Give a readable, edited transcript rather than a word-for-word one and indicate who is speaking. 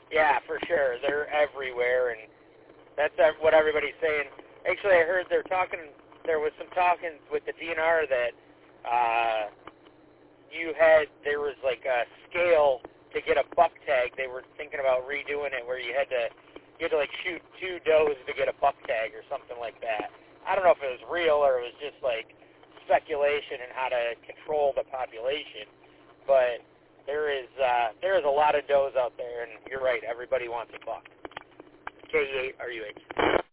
Speaker 1: Yeah, for sure. They're everywhere, and that's what everybody's saying. Actually, I heard there was some talking with the DNR that there was like a scale to get a buck tag. They were thinking about redoing it where you had to like shoot 2 does to get a buck tag or something like that. I don't know if it was real or it was just like speculation and how to control the population, but there is a lot of does out there, and you're right, everybody wants a buck. K-E-8-R-U-H.